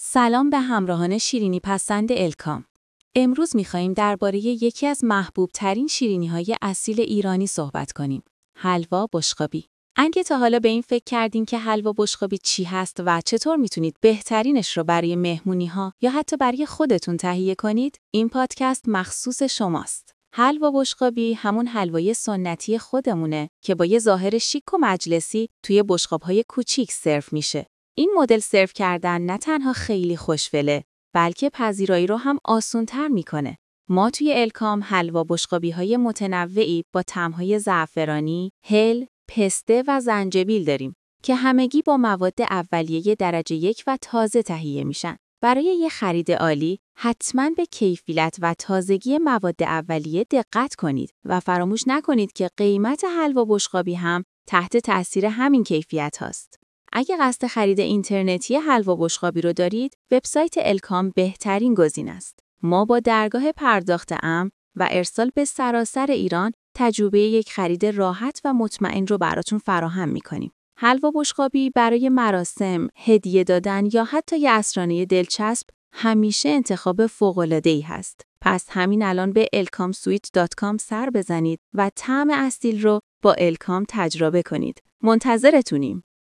سلام به همراهان شیرینی پسند الکام. امروز می‌خوایم درباره یکی از محبوب ترین شیرینی‌های اصیل ایرانی صحبت کنیم. حلوا بشقابی. اگه تا حالا به این فکر کردین که حلوا بشقابی چی هست و چطور میتونید بهترینش رو برای مهمونی‌ها یا حتی برای خودتون تهیه کنید، این پادکست مخصوص شماست. حلوا بشقابی همون حلوای سنتی خودمونه که با یه ظاهر شیک و مجلسی توی بشقاب‌های کوچیک سرو میشه. این مدل سرو کردن نه تنها خیلی خوشفله، بلکه پذیرایی رو هم آسان‌تر میکنه. ما توی الکام حلوا بشقابی‌های متنوعی با طعم‌های زعفرانی، هل، پسته و زنجبیل داریم که همگی با مواد اولیه درجه 1 و تازه تهیه میشن. برای یه خرید عالی، حتما به کیفیت و تازگی مواد اولیه دقت کنید و فراموش نکنید که قیمت حلوا بشقابی هم تحت تأثیر همین کیفیت هاست. اگه قصد خرید اینترنتی حلوا بشقابی رو دارید، وبسایت الکام بهترین گزینه است. ما با درگاه پرداخت امن و ارسال به سراسر ایران تجربه یک خرید راحت و مطمئن رو براتون فراهم می‌کنیم. حلوا بشقابی برای مراسم، هدیه دادن یا حتی یه عصرانه دلچسب همیشه انتخاب فوق‌العاده‌ای هست. پس همین الان به elkamsweet.com سر بزنید و طعم اصیل رو با الکام تجربه کنید. منتظرتونیم.